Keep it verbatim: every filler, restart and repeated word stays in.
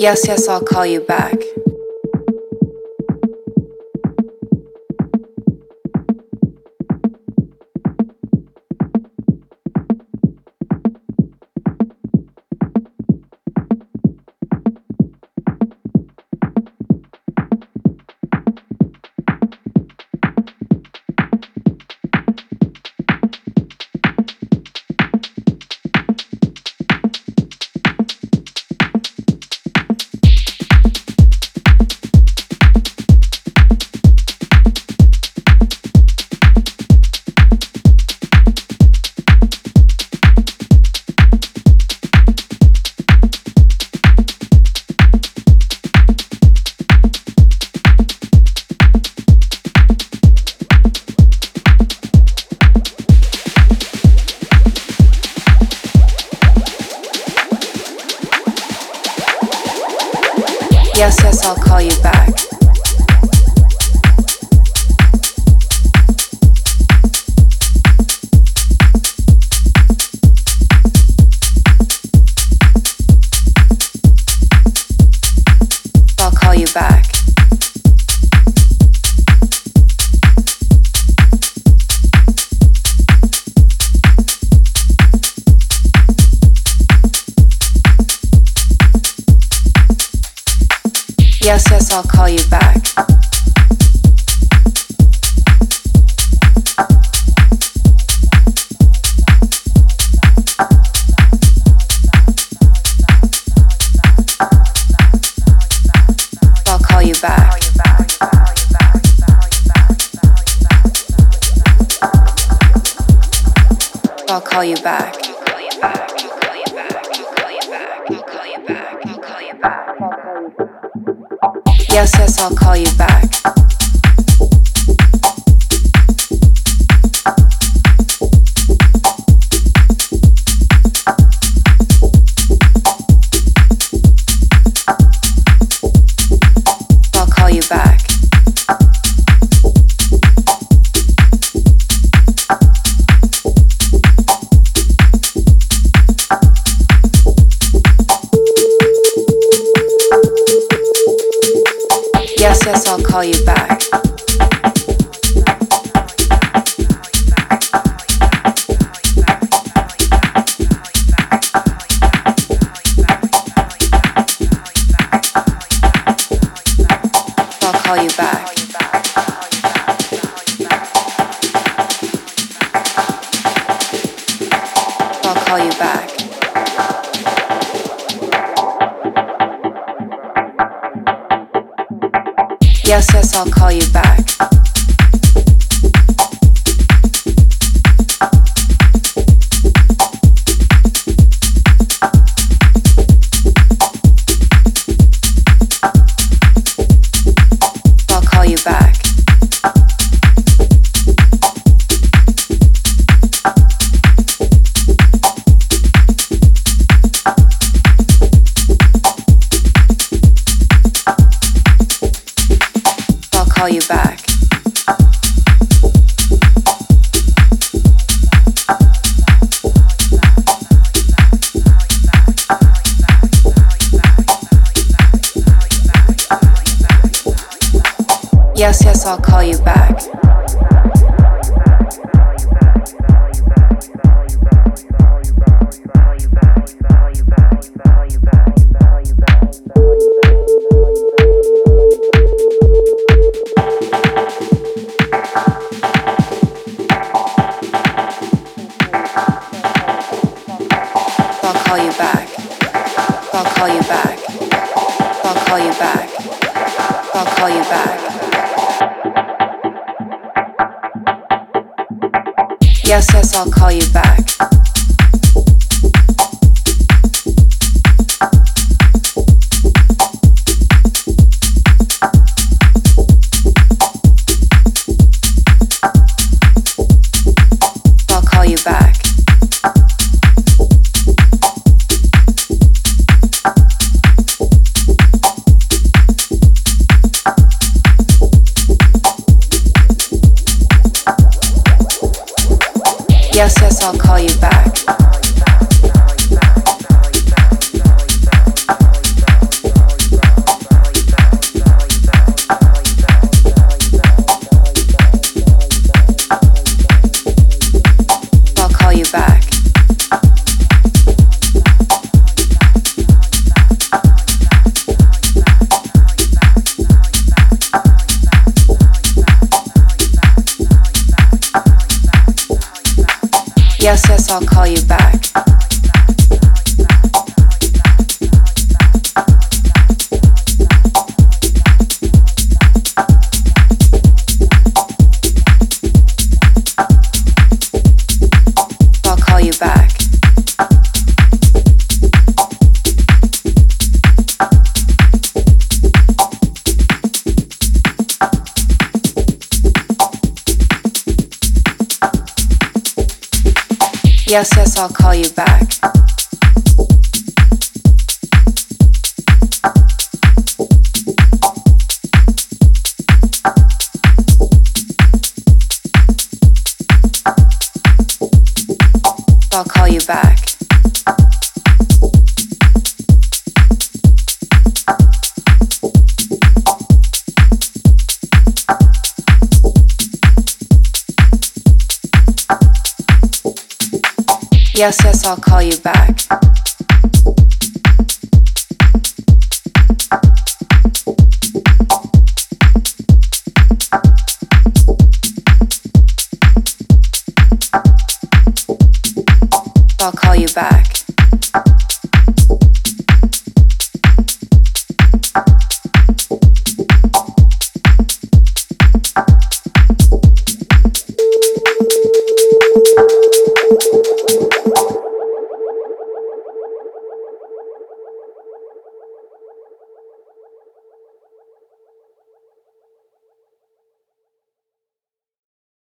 Yes, yes, I'll call you back. Yes, yes, I'll call you back. I'll call you back. Yes, yes, I'll call you back. I'll call you back. I'll call you back. Yes, yes, I'll call you back. I'll call you back. Yes, yes, I'll call you back. I'll call you back. I'll call you back. Yes, yes, I'll call you back. I'll call you back. I'll call you back. Yes, yes, I'll call you back. I'll call you back. I'll call you back. I'll call you back. I'll call you back. Yes, yes, I'll call you back. I'll call you back. Yes, yes, I'll call you back. I'll call you back. I'll call you back. Yes, yes, I'll call you back. I'll call you back. Yes, yes, I'll call you back. I'll call you back.